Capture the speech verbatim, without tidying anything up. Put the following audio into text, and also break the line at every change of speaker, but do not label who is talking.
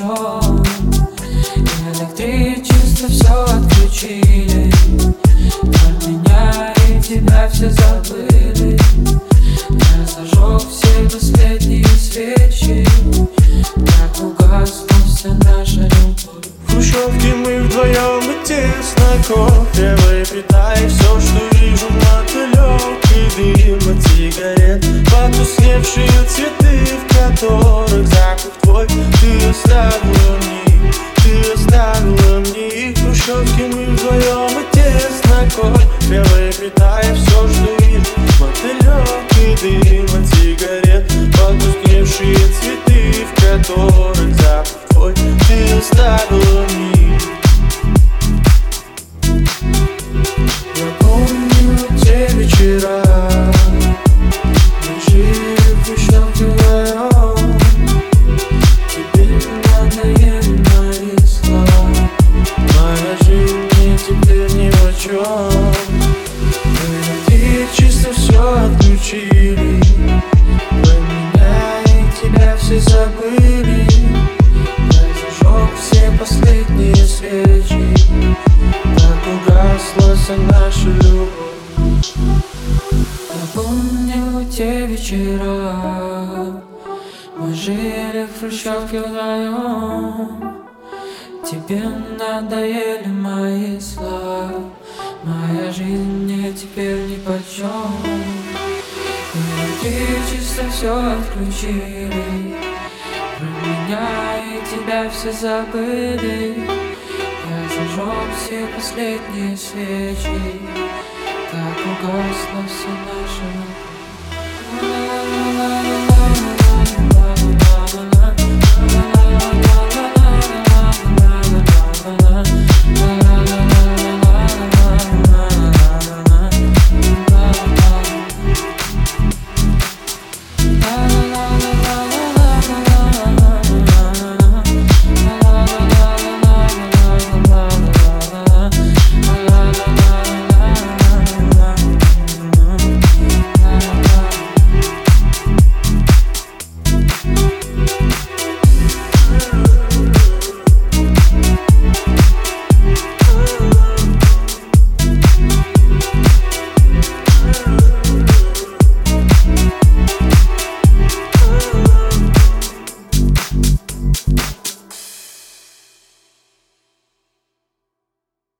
чем. Электричество все отключили, про меня и тебя все забыли. Я зажег все последние свечи, так угасла вся наша любовь.
В хрущевке мы вдвоем и тесно, кофе выпитай. Все, что вижу, мотылек и дым от сигарет, потускневшие цветы, в которых запах твой. Ты оставила мне, ты оставила мне их. В хрущевке мы вдвоем и тесно, кофе выпитай. Все, что вижу, мотылек и дым от сигарет, потускневшие цветы, в которых запах твой. Ты оставила мне. Я помню те вечера, мы жили в хрущевке вдвоем. Тебе надоели мои слова, моя жизнь мне теперь ни о чем. Электричество все отключили, про меня и тебя все забыли. Все последние свечи, так угасла вся наша любовь.
Я помню те вечера, мы жили в хрущевке вдвоем. Тебе надоели мои слова, моя жизнь мне теперь нипочем. Электричество все отключили, про меня и тебя все забыли. Я зажег все последние свечи, так угасла вся наша